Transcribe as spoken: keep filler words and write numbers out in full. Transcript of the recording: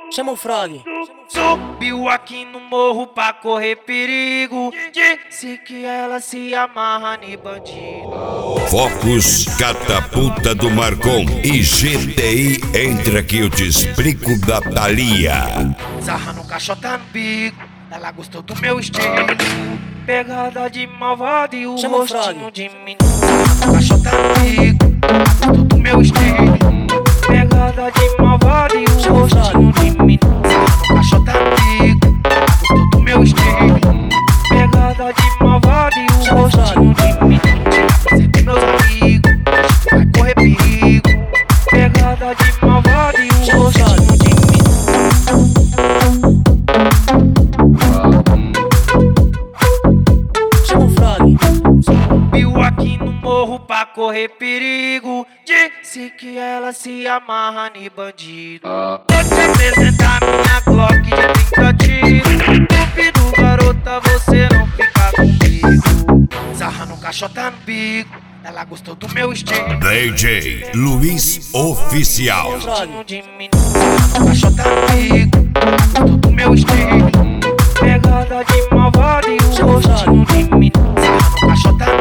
Chama o Frog. Subiu aqui no morro pra correr perigo. Disse que ela se amarra em bandido. Focus Catapulta do Marcon e G T I entra que eu te explico da Thalia. Sarra no caixota no bico, ela gostou do meu estilo. Pegada de malvado e o Chama o rostinho Frog. de menino. Sarra no caixota no bico, ela gostou do meu estilo. Pegada de malvado e o Chama o rostinho de menino. Sarra no caixota no bico, ela gostou do meu estilo. Pegada de malvado e o Chama o rostinho de menino. Você tem meus amigos, vai correr perigo. Pegada de malvado e o Chama o rostinho Frog. de menino. Chama o Frog. Subiu aqui no morro pra correr perigo. Disse que ela se amarra em bandido. Vou te apresentar minha Glock de trinta tiros. Duvido, garota, você não fica comigo. Sarra no caixota no bico, ela gostou do meu estilo. D J Luiz Oficial. Rostinho de menino. Sarra no caixota no bico, ela gostou do meu estilo. Pegada de malvado e o Chama o rostinho de menino. Sarra no caixota no